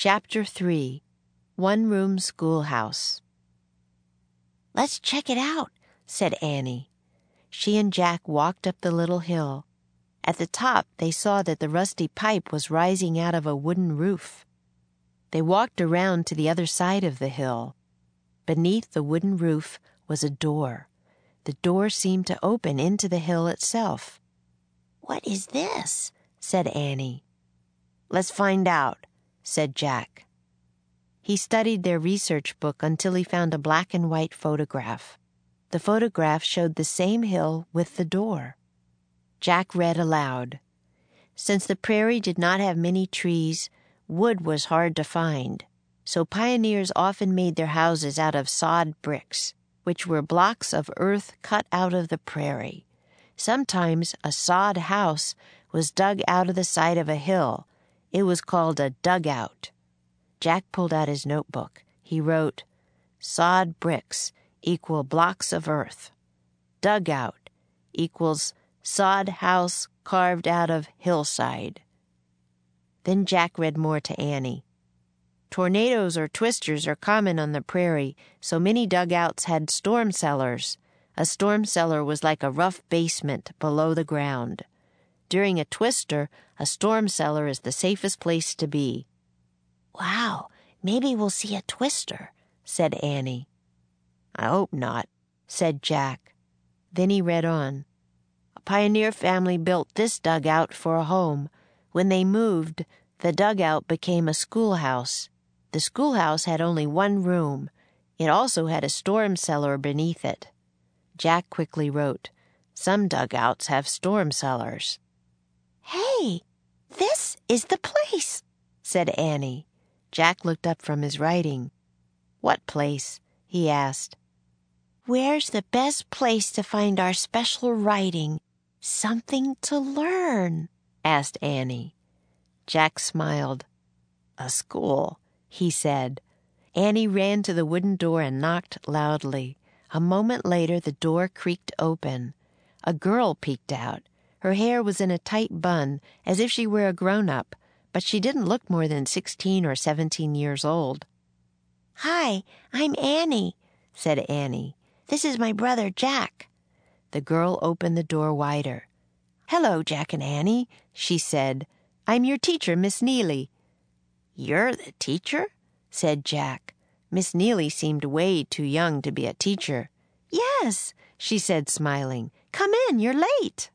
Chapter 3 One-Room Schoolhouse. "Let's check it out," said Annie. She and Jack walked up the little hill. At the top, they saw that the rusty pipe was rising out of a wooden roof. They walked around to the other side of the hill. Beneath the wooden roof was a door. The door seemed to open into the hill itself. "What is this?" said Annie. "Let's find out," said Jack. He studied their research book until he found a black and white photograph. The photograph showed the same hill with the door. Jack read aloud. Since the prairie did not have many trees, wood was hard to find, so pioneers often made their houses out of sod bricks, which were blocks of earth cut out of the prairie. Sometimes a sod house was dug out of the side of a hill. It was called a dugout. Jack pulled out his notebook. He wrote, "Sod bricks equal blocks of earth. Dugout equals sod house carved out of hillside." Then Jack read more to Annie. "Tornadoes or twisters are common on the prairie, so many dugouts had storm cellars. A storm cellar was like a rough basement below the ground. During a twister, a storm cellar is the safest place to be." "Wow, maybe we'll see a twister," said Annie. "I hope not," said Jack. Then he read on. "A pioneer family built this dugout for a home. When they moved, the dugout became a schoolhouse. The schoolhouse had only one room. It also had a storm cellar beneath it." Jack quickly wrote, "Some dugouts have storm cellars." "Hey, this is the place," said Annie. Jack looked up from his writing. "What place?" he asked. "Where's the best place to find our special writing? Something to learn?" asked Annie. Jack smiled. "A school," he said. Annie ran to the wooden door and knocked loudly. A moment later, the door creaked open. A girl peeked out. Her hair was in a tight bun, as if she were a grown-up, but she didn't look more than 16 or 17 years old. "Hi, I'm Annie," said Annie. "This is my brother Jack." The girl opened the door wider. "Hello, Jack and Annie," she said. "I'm your teacher, Miss Neely." "You're the teacher?" said Jack. Miss Neely seemed way too young to be a teacher. "Yes," she said, smiling. "Come in, you're late."